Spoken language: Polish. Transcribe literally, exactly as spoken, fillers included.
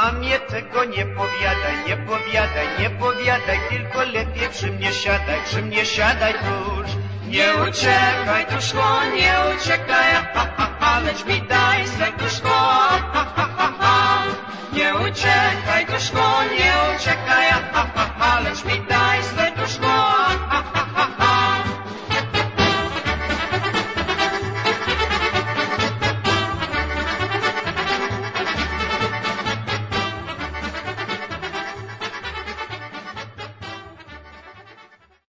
Mamie tego nie powiadaj, nie powiadaj, nie powiadaj, tylko lepiej przy mnie siadaj, przy mnie siadaj tuż. Nie uciekaj, tuż, nie uciekaj, ha, ha, ha, lecz mi daj swe